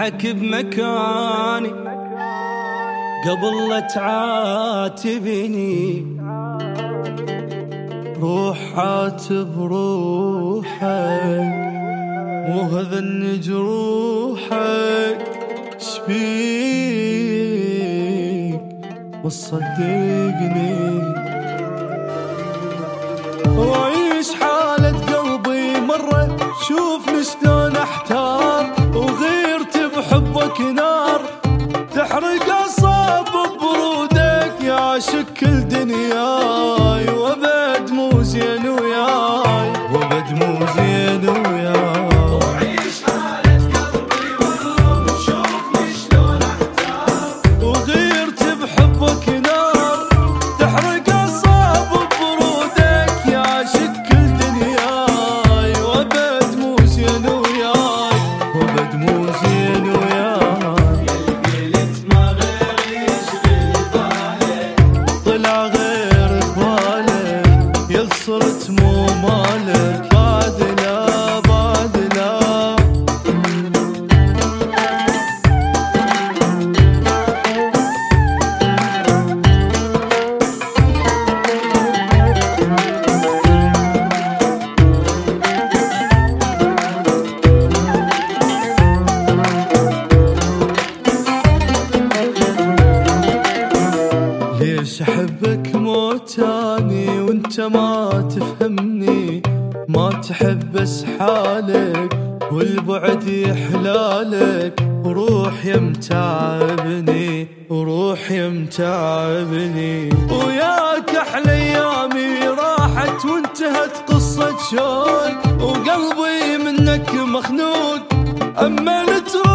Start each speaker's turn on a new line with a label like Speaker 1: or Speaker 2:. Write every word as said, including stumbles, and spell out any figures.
Speaker 1: أمدحك بمكاني قبل لا تعاتبني. روح عاتب روحك، مو هذا جروحك شبيك وصدقني. وعيش حالة قلبي مرة، شوفني شلون احتار، وغيرت بحبك نار تحرق أعصاب ببرودك. يا شكل دنياي وابد مو زين وياي، وابد مو زين وياي.
Speaker 2: وعيش حالة قلبي مرة، شوفني شلون احتار،
Speaker 1: وغيرت بحبك نار تحرق أعصاب ببرودك. يا شكل دنياي وابد مو زين وياي، وابد مو زين وياي. صرت مو مالك بادلا بادلا. ليش احبك موتاني وانت ما تفهمني، ما تحب بس حالك والبعد يحلالك. وروح يمتعبني وروح يمتعبني، وياك احلى ايامي راحت وانتهت قصة شوق، وقلبي منك مخنوق. اما